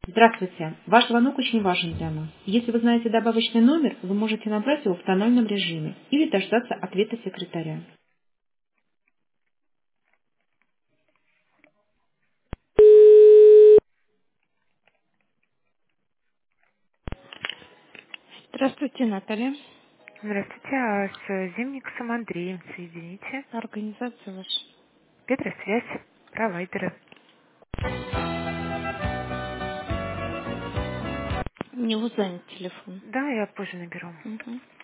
Здравствуйте. Ваш звонок очень важен для нас. Если вы знаете добавочный номер, вы можете набрать его в тональном режиме или дождаться ответа секретаря. Здравствуйте, Наталья. Здравствуйте, а с Зимником Андреем соедините. Организация ваша. Петросвязь, провайдеры. У него занят телефон. Да, я позже наберу. Мгм.